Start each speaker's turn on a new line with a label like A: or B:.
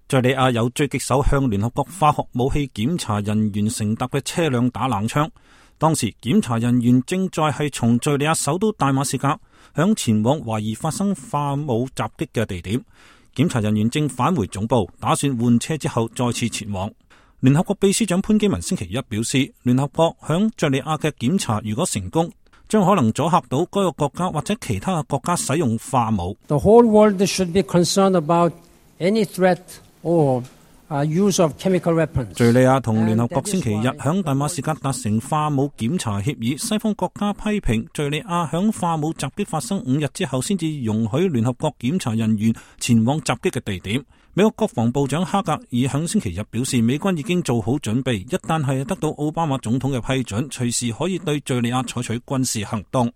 A: 敘利亞有狙擊手向聯合國化學武器檢查人員乘搭嘅車輛打冷槍，當時檢查人員正在係從敘利亞首都大馬士革向前往懷疑發生化武襲擊嘅地點。檢查人員正返回總部，打算換車之後再次前往。聯合國秘書長潘基文星期一表示，聯合國響敘利亞嘅檢查如果成功，將可能阻嚇到該個國家或者其他嘅國家使用化武。
B: The whole world should be concerned about any threat or use of chemical weapons.
A: 敘利亞同聯合國星期日響大馬士革達成化武檢查協議，西方國家批評敘利亞響化武襲擊發生5日之後先至容許聯合國檢查人員前往襲擊嘅地點。美國國防部長哈格爾響星期日表示，美軍已經做好準備，一旦係得到奧巴馬總統嘅批准，隨時可以對敘利亞採取軍事行動。